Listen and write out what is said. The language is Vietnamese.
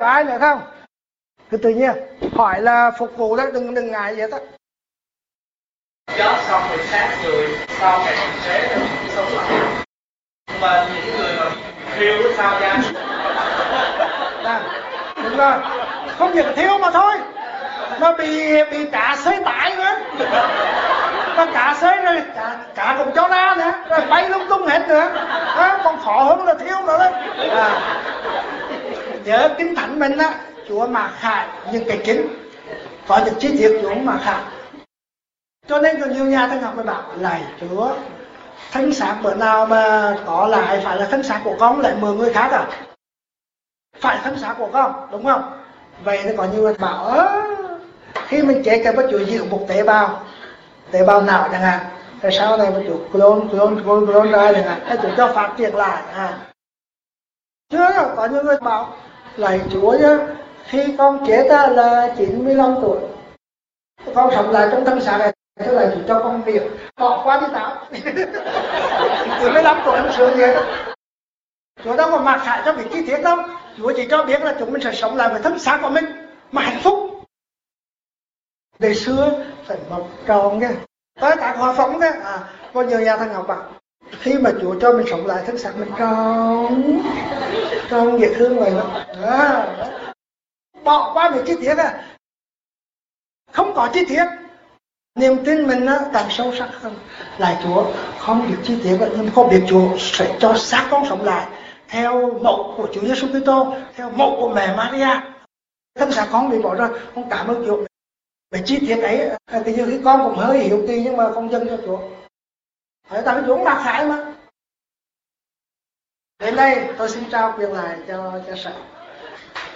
Có ai nữa không? Cứ tự nhiên hỏi là phục vụ đó, đừng ngại vậy đó. Chết xong rồi sát người, sau ngày còn thế rồi sống lại. Nhưng mà những người mà thiêu sao ra? Đúng rồi, không những thiêu mà thôi, nó bị cá xới tải nữa, nó cá xới rồi cá cũng cho ra nữa, rồi bay lung tung hết nữa, còn khó hơn là thiêu nữa đấy. Nhớ Kinh Thánh mình á, Chúa mặc khải những cái kính có những chi tiết Chúa mặc khải, cho nên có nhiều nhà thánh học mới bảo lạy Chúa, thánh xác bữa nào mà có lại phải là thánh xác của con lại mượn người khác à? Phải thánh xác của con, đúng không? Vậy thì có nhiều người bảo khi mình chết cái bắt Chúa giữ một tế bào não chẳng hạn, rồi sau này bắt Chúa clone ra chẳng hạn, hay Chúa cho phát triển lại Chưa đâu, có những người bảo lạy Chúa nhá, khi con chết là 95 tuổi, con sống lại trong thân xác này, thế là Chúa cho con việc bỏ qua đi táo 95 tuổi không sướng gì hết. Chúa đâu có mặc khải cho việc chi tiết đâu, Chúa chỉ cho biết là chúng mình sẽ sống lại với thân xác của mình mà hạnh phúc. Đời xưa phải mọc tròn nha, tới cả hòa phóng đấy, có nhiều nhà thằng học bảo khi mà Chúa cho mình sống lại thân xác mình tròn dễ thương vậy đó. Bỏ qua những chi tiết không có chi tiết, niềm tin mình càng sâu sắc hơn. Lại Chúa không biết chi tiết nhưng không biết Chúa sẽ cho xác con sống lại theo mẫu của Chúa Giêsu Kitô, theo mẫu của mẹ Maria. Thân xác con bị bỏ ra, con cảm ơn Chúa về chi tiết ấy. Thì nhiều khi con cũng hơi hiểu kỳ nhưng mà không dâng cho Chúa, tại vì Chúa mặc khải mà. Đến đây tôi xin trao quyền lại cho sở.